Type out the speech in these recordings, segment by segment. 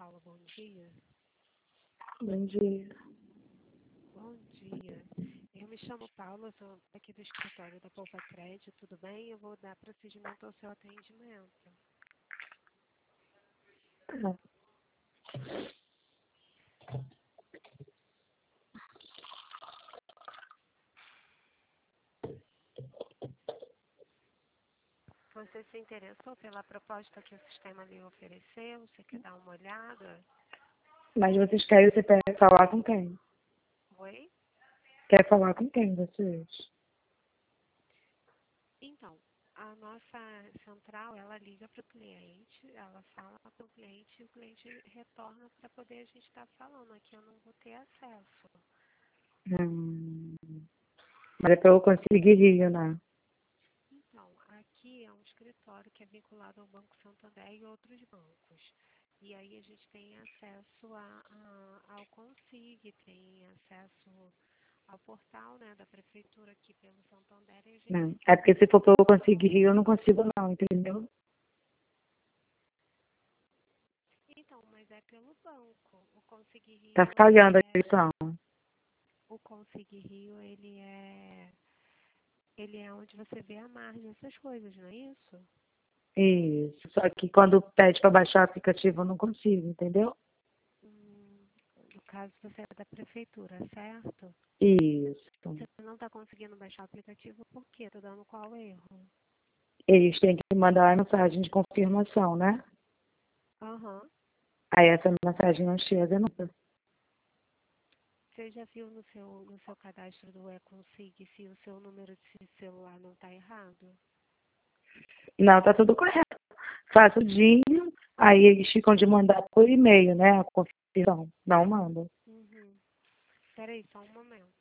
Paula, bom dia. Bom dia. Bom dia. Eu me chamo Paula, sou aqui do escritório da Poupa Crédito, tudo bem? Eu vou dar prosseguimento ao seu atendimento. Tá. Você se interessou pela proposta que o sistema lhe ofereceu? Você quer dar uma olhada? Mas vocês querem falar com quem? Oi? Quer falar com quem vocês? Então, a nossa central, ela liga para o cliente, ela fala para o cliente e o cliente retorna para poder a gente estar falando. Aqui eu não vou ter acesso. Hum, mas é para eu conseguir Rio, né? Então, aqui é um escritório que é vinculado ao Banco Santander e outros bancos. E aí a gente tem acesso ao Consig, tem acesso ao portal, né, da prefeitura aqui pelo Santander e a gente Não. tem É porque se for para eu conseguir acesso. Rio, eu não consigo não, entendeu? Então, mas é pelo banco. O Consig Tá Rio, falhando a questão. ele é onde você vê a margem, essas coisas, não é isso? Isso. Só que quando pede para baixar o aplicativo, eu não consigo, entendeu? No caso, você é da prefeitura, certo? Isso. Você não está conseguindo baixar o aplicativo por quê? Está dando qual erro? Eles têm que mandar a mensagem de confirmação, né? Aham. Aí essa mensagem não chega nunca. Você já viu no seu cadastro do Econsig se o seu número de celular não está errado? Não, tá tudo correto. Faço o dia, aí eles ficam de mandar por e-mail, né? A confirmação. Não mandam. Uhum. Espera aí, só um momento.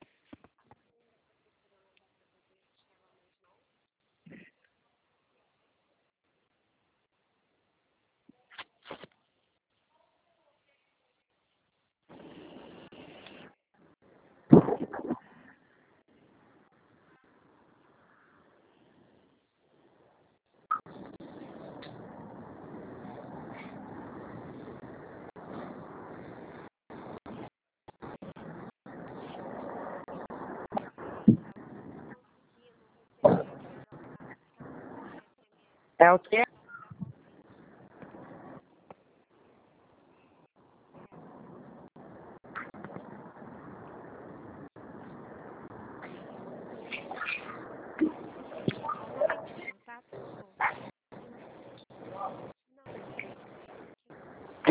Ei, ela não está conseguindo receber aquela mensagem SMS É o quê? da Consig. É. Só um momentinho, tá, por favor? Não, peraí, que tem aqui um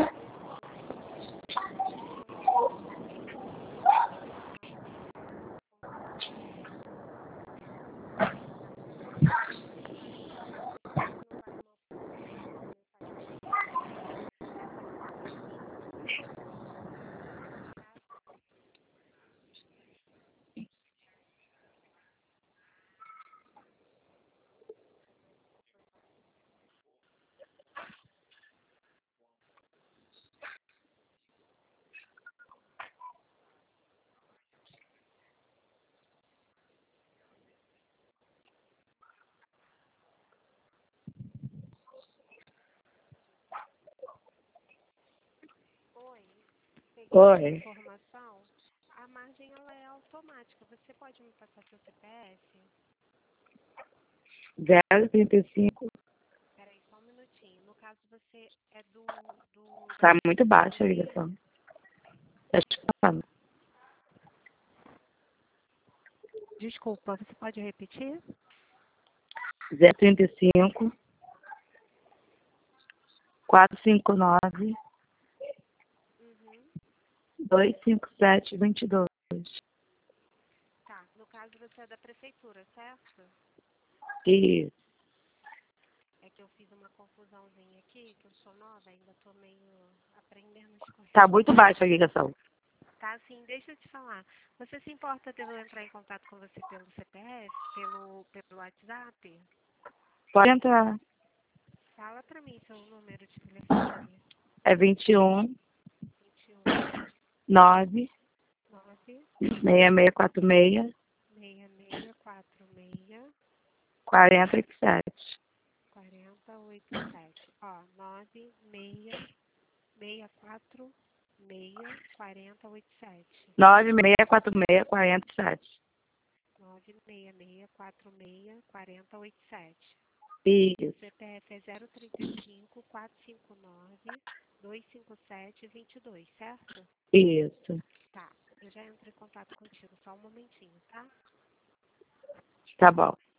Oi, peguei a sua Oi. informação. A margem ela é automática. Você pode me passar seu CPF? 0,35. Peraí, só um minutinho. No caso, você é da Tá muito prefeitura do baixa a Rio? ligação. Tá escutando? Desculpa, você pode repetir? 0,35 459 Uhum. 257 22. Tá. No caso, você é da prefeitura, certo? Isso. É que eu fiz uma confusãozinha aqui, que eu sou nova, ainda tô meio aprendendo as coisas. Tá muito baixa a ligação. Tá, sim, deixa eu te falar. Você se importa de eu entrar em contato com você pelo CPF, pelo WhatsApp? Pode entrar. Fala pra mim seu número de telefone. É 21 21 9 9 6646 6646 47. 4087. Ó, 96 966464087. 966464087. 966464087. O Isso, CPF é 035-459-257-22, certo? isso. Tá, eu já entro em contato contigo, só um momentinho, tá? Tá bom.